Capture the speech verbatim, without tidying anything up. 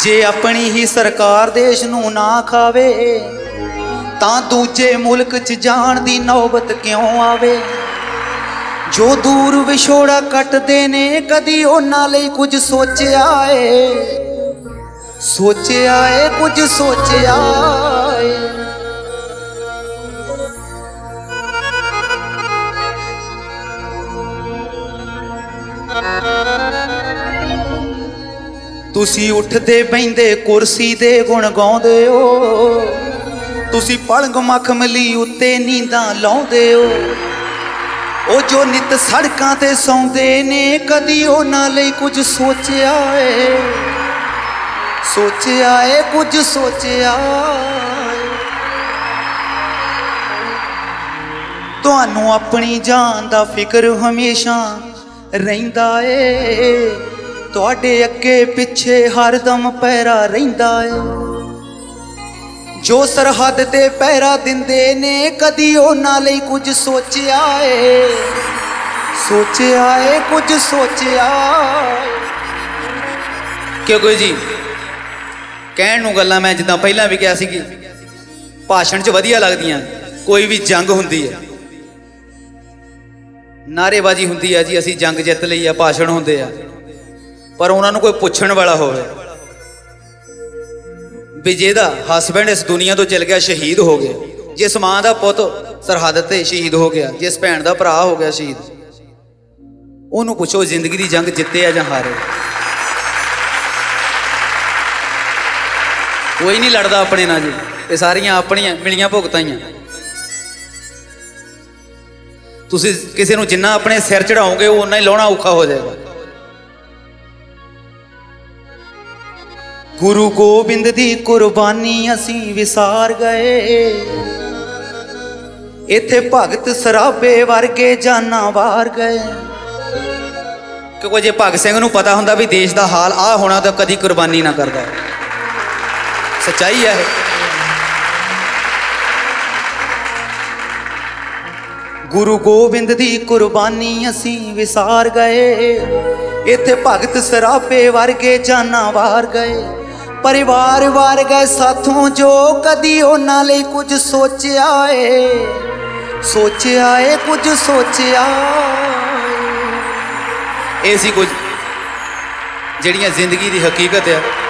जे अपनी ही सरकार देश नूं ना खावे तां दूजे मुल्क च जाण दी नौबत क्यों आवे। जो दूर विछोड़ा कटदे ने कदी उन्हां लई कुछ सोचिया है, सोचिया है कुछ सोचिया है। तुसी उठदे बहिंदे कुर्सी दे गुण गाउंदे हो, तुसी पलंग मखमली उत्ते नींदां लाउंदे हो। ओ जो नित सड़कां ते सौंदे ने कदी उन्हां लई कुछ सोचिया है, सोचिया है कुछ सोचिया है। तुहानू अपनी जान दा फिक्र हमेशा रहिंदा है, तुहाडे अगे पिछे हरदम पैरा रहिंदा है। जो सरहद ते पैरा दिंदे ने कदी उन्हां लई कुछ सोचिया है, सोचिया है कुछ सोचिया है। क्योंकि जी कहण नूं गल्लां मैं जिद्दां पहिलां भी कहा सी कि भाषण च वधिया लगदियां, कोई भी जंग हुंदी है नारेबाजी हुंदी है जी असीं जंग जित लई आ, भाषण हुंदे आ, पर उन्होंने कोई पुछण वाला होवे भी जेदा हसबैंड इस दुनिया तो चल गया शहीद हो गया, जिस मां का पुत सरहद ते शहीद हो गया, जिस भैन का भरा हो गया शहीद, उन्होंने पुछो जिंदगी की जंग जिते या हारे। कोई नहीं लड़दा अपने ना जी, ये सारियां अपनियां मिलियां भुगताइयां। तुसीं किसी नूं जिन्ना अपने सिर चढ़ाओगे उन्ना ही लाउणा औखा हो जाएगा। गुरु गोबिंद दी कुर्बानी असी विसार गए, इत्थे भगत सराबे वर्गे जाना वार गए। क्योंकि जे भगत सिंह नूं पता हुंदा भी देश दा हाल आ होना तो कदी कुर्बानी ना करदा। सच्चाई है। गुरु गोबिंद दी कुर्बानी असी विसार गए, इत्थे भगत सराबे वर्गे जाना वार गए। परिवार वार गए साथों जो कदी उन्हां लई कुछ सोचिया है, सोचिया है कुछ सोचिया। ये सी कुछ जिहड़ियां जिंदगी दी हकीकत है।